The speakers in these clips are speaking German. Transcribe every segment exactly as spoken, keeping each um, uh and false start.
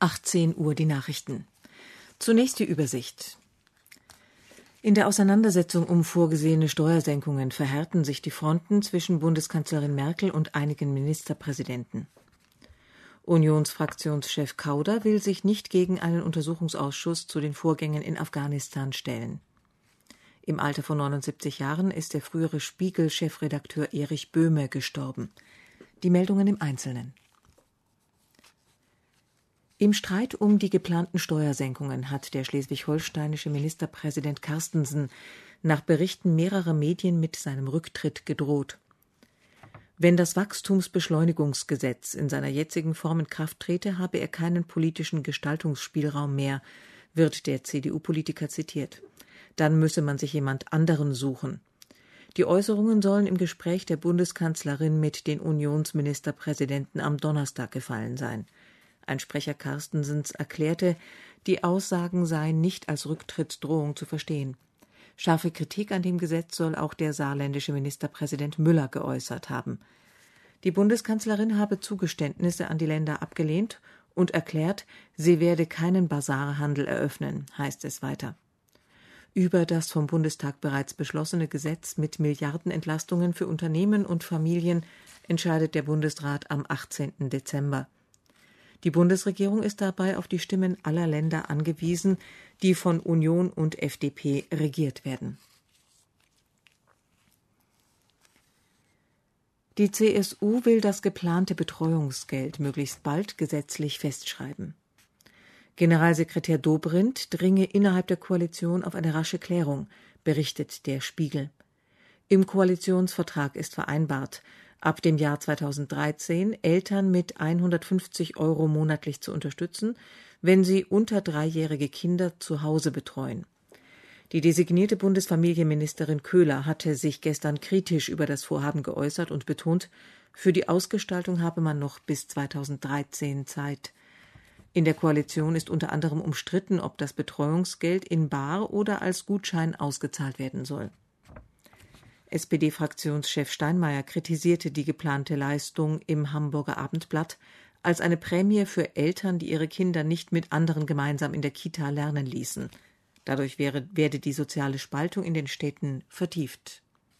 achtzehn Uhr die Nachrichten. Zunächst die Übersicht. In der Auseinandersetzung um vorgesehene Steuersenkungen verhärten sich die Fronten zwischen Bundeskanzlerin Merkel und einigen Ministerpräsidenten. Unionsfraktionschef Kauder will sich nicht gegen einen Untersuchungsausschuss zu den Vorgängen in Afghanistan stellen. Im Alter von neunundsiebzig Jahren ist der frühere Spiegel-Chefredakteur Erich Böhme gestorben. Die Meldungen im Einzelnen. Im Streit um die geplanten Steuersenkungen hat der schleswig-holsteinische Ministerpräsident Carstensen nach Berichten mehrerer Medien mit seinem Rücktritt gedroht. Wenn das Wachstumsbeschleunigungsgesetz in seiner jetzigen Form in Kraft trete, habe er keinen politischen Gestaltungsspielraum mehr, wird der C D U-Politiker zitiert. Dann müsse man sich jemand anderen suchen. Die Äußerungen sollen im Gespräch der Bundeskanzlerin mit den Unionsministerpräsidenten am Donnerstag gefallen sein. Ein Sprecher Carstensens erklärte, die Aussagen seien nicht als Rücktrittsdrohung zu verstehen. Scharfe Kritik an dem Gesetz soll auch der saarländische Ministerpräsident Müller geäußert haben. Die Bundeskanzlerin habe Zugeständnisse an die Länder abgelehnt und erklärt, sie werde keinen Basarhandel eröffnen, heißt es weiter. Über das vom Bundestag bereits beschlossene Gesetz mit Milliardenentlastungen für Unternehmen und Familien entscheidet der Bundesrat am achtzehnten Dezember. Die Bundesregierung ist dabei auf die Stimmen aller Länder angewiesen, die von Union und F D P regiert werden. Die C S U will das geplante Betreuungsgeld möglichst bald gesetzlich festschreiben. Generalsekretär Dobrindt dringe innerhalb der Koalition auf eine rasche Klärung, berichtet der Spiegel. Im Koalitionsvertrag ist vereinbart, ab dem Jahr zweitausenddreizehn Eltern mit hundertfünfzig Euro monatlich zu unterstützen, wenn sie unter dreijährige Kinder zu Hause betreuen. Die designierte Bundesfamilienministerin Köhler hatte sich gestern kritisch über das Vorhaben geäußert und betont, für die Ausgestaltung habe man noch bis zweitausenddreizehn Zeit. In der Koalition ist unter anderem umstritten, ob das Betreuungsgeld in bar oder als Gutschein ausgezahlt werden soll. S P D-Fraktionschef Steinmeier kritisierte die geplante Leistung im Hamburger Abendblatt als eine Prämie für Eltern, die ihre Kinder nicht mit anderen gemeinsam in der Kita lernen ließen. Dadurch wäre, werde die soziale Spaltung in den Städten vertieft.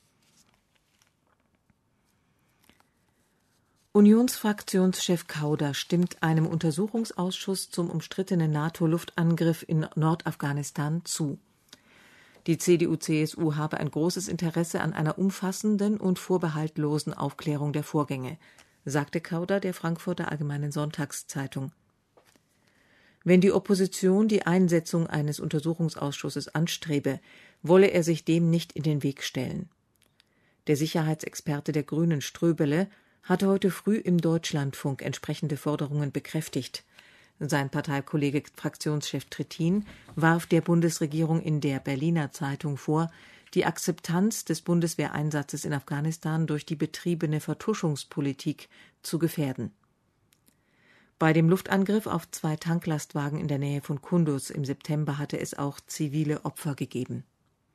Unionsfraktionschef Kauder stimmt einem Untersuchungsausschuss zum umstrittenen NATO-Luftangriff in Nordafghanistan zu. Die C D U C S U habe ein großes Interesse an einer umfassenden und vorbehaltlosen Aufklärung der Vorgänge, sagte Kauder der Frankfurter Allgemeinen Sonntagszeitung. Wenn die Opposition die Einsetzung eines Untersuchungsausschusses anstrebe, wolle er sich dem nicht in den Weg stellen. Der Sicherheitsexperte der Grünen Ströbele hatte heute früh im Deutschlandfunk entsprechende Forderungen bekräftigt. Sein Parteikollege Fraktionschef Trittin warf der Bundesregierung in der Berliner Zeitung vor, die Akzeptanz des Bundeswehreinsatzes in Afghanistan durch die betriebene Vertuschungspolitik zu gefährden. Bei dem Luftangriff auf zwei Tanklastwagen in der Nähe von Kunduz im September hatte es auch zivile Opfer gegeben.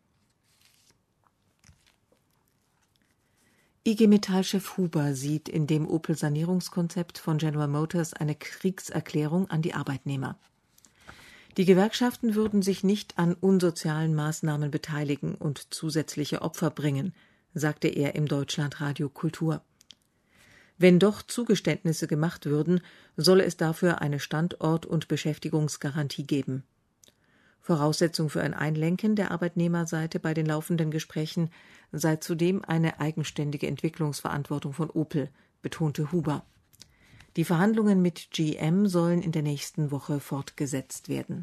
I G Metall-Chef Huber sieht in dem Opel-Sanierungskonzept von General Motors eine Kriegserklärung an die Arbeitnehmer. Die Gewerkschaften würden sich nicht an unsozialen Maßnahmen beteiligen und zusätzliche Opfer bringen, sagte er im Deutschlandradio Kultur. Wenn doch Zugeständnisse gemacht würden, solle es dafür eine Standort- und Beschäftigungsgarantie geben. Voraussetzung für ein Einlenken der Arbeitnehmerseite bei den laufenden Gesprächen sei zudem eine eigenständige Entwicklungsverantwortung von Opel, betonte Huber. Die Verhandlungen mit G M sollen in der nächsten Woche fortgesetzt werden.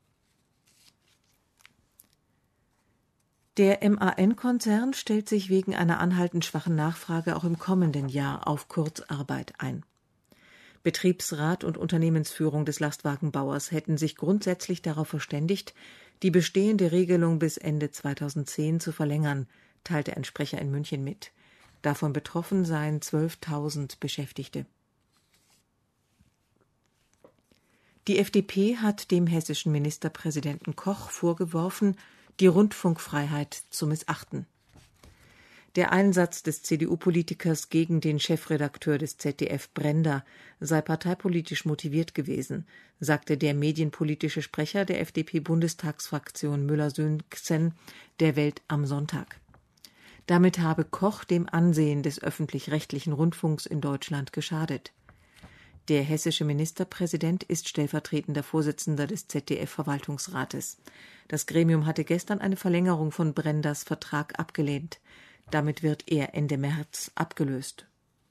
Der M A N-Konzern stellt sich wegen einer anhaltend schwachen Nachfrage auch im kommenden Jahr auf Kurzarbeit ein. Betriebsrat und Unternehmensführung des Lastwagenbauers hätten sich grundsätzlich darauf verständigt, die bestehende Regelung bis Ende zweitausendzehn zu verlängern, teilte ein Sprecher in München mit. Davon betroffen seien zwölftausend Beschäftigte. Die F D P hat dem hessischen Ministerpräsidenten Koch vorgeworfen, die Rundfunkfreiheit zu missachten. Der Einsatz des C D U-Politikers gegen den Chefredakteur des Z D F, Brenda, sei parteipolitisch motiviert gewesen, sagte der medienpolitische Sprecher der F D P-Bundestagsfraktion Müller-Söhngen der Welt am Sonntag. Damit habe Koch dem Ansehen des öffentlich-rechtlichen Rundfunks in Deutschland geschadet. Der hessische Ministerpräsident ist stellvertretender Vorsitzender des Z D F-Verwaltungsrates. Das Gremium hatte gestern eine Verlängerung von Brendas Vertrag abgelehnt. Damit wird er Ende März abgelöst.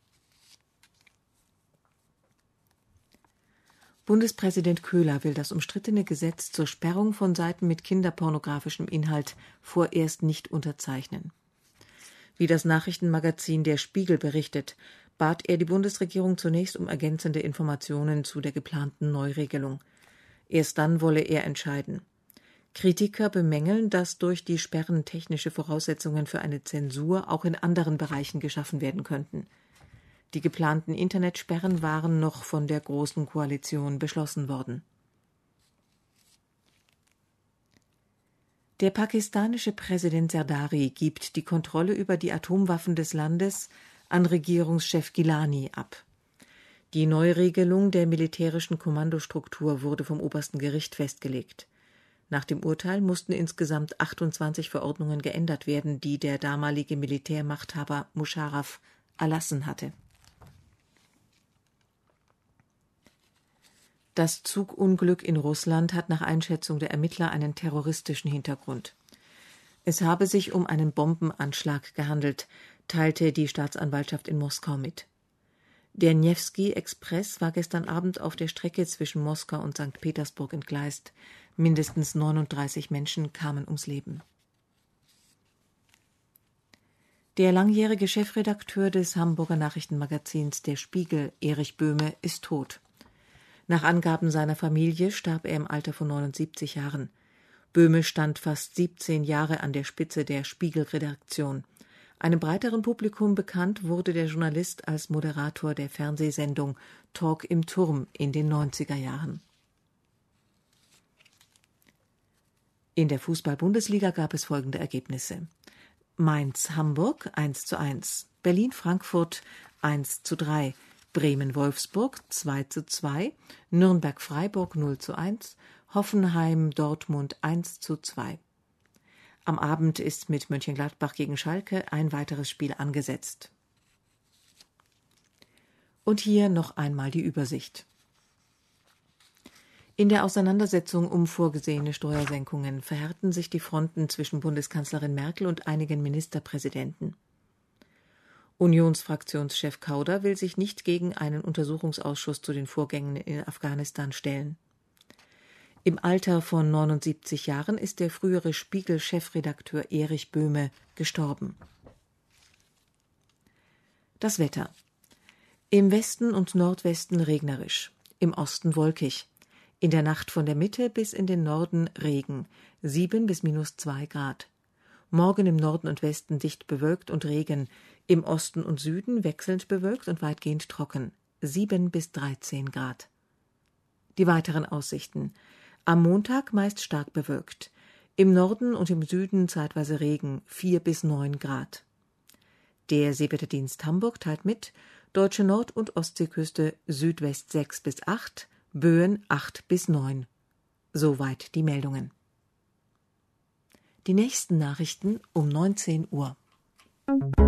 Bundespräsident Köhler will das umstrittene Gesetz zur Sperrung von Seiten mit kinderpornografischem Inhalt vorerst nicht unterzeichnen. Wie das Nachrichtenmagazin Der Spiegel berichtet, bat er die Bundesregierung zunächst um ergänzende Informationen zu der geplanten Neuregelung. Erst dann wolle er entscheiden. Kritiker bemängeln, dass durch die Sperren technische Voraussetzungen für eine Zensur auch in anderen Bereichen geschaffen werden könnten. Die geplanten Internetsperren waren noch von der Großen Koalition beschlossen worden. Der pakistanische Präsident Zardari gibt die Kontrolle über die Atomwaffen des Landes an Regierungschef Gilani ab. Die Neuregelung der militärischen Kommandostruktur wurde vom obersten Gericht festgelegt. Nach dem Urteil mussten insgesamt achtundzwanzig Verordnungen geändert werden, die der damalige Militärmachthaber Musharraf erlassen hatte. Das Zugunglück in Russland hat nach Einschätzung der Ermittler einen terroristischen Hintergrund. Es habe sich um einen Bombenanschlag gehandelt, teilte die Staatsanwaltschaft in Moskau mit. Der Newski-Express war gestern Abend auf der Strecke zwischen Moskau und Sankt Petersburg entgleist. Mindestens neununddreißig Menschen kamen ums Leben. Der langjährige Chefredakteur des Hamburger Nachrichtenmagazins Der Spiegel, Erich Böhme, ist tot. Nach Angaben seiner Familie starb er im Alter von neunundsiebzig Jahren. Böhme stand fast siebzehn Jahre an der Spitze der Spiegel-Redaktion. Einem breiteren Publikum bekannt wurde der Journalist als Moderator der Fernsehsendung Talk im Turm in den neunziger Jahren. In der Fußball-Bundesliga gab es folgende Ergebnisse: Mainz-Hamburg eins zu eins, Berlin-Frankfurt eins zu drei, Bremen-Wolfsburg zwei zu zwei, Nürnberg-Freiburg null zu eins, Hoffenheim-Dortmund eins zu zwei. Am Abend ist mit Mönchengladbach gegen Schalke ein weiteres Spiel angesetzt. Und hier noch einmal die Übersicht. In der Auseinandersetzung um vorgesehene Steuersenkungen verhärten sich die Fronten zwischen Bundeskanzlerin Merkel und einigen Ministerpräsidenten. Unionsfraktionschef Kauder will sich nicht gegen einen Untersuchungsausschuss zu den Vorgängen in Afghanistan stellen. Im Alter von neunundsiebzig Jahren ist der frühere Spiegel-Chefredakteur Erich Böhme gestorben. Das Wetter. Im Westen und Nordwesten regnerisch, im Osten wolkig. In der Nacht von der Mitte bis in den Norden Regen, sieben bis minus zwei Grad. Morgen im Norden und Westen dicht bewölkt und Regen, im Osten und Süden wechselnd bewölkt und weitgehend trocken, sieben bis dreizehn Grad. Die weiteren Aussichten. Am Montag meist stark bewölkt. Im Norden und im Süden zeitweise Regen, vier bis neun Grad. Der Seewetterdienst Hamburg teilt mit, deutsche Nord- und Ostseeküste Südwest sechs bis acht, Böen acht bis neun. Soweit die Meldungen. Die nächsten Nachrichten um neunzehn Uhr.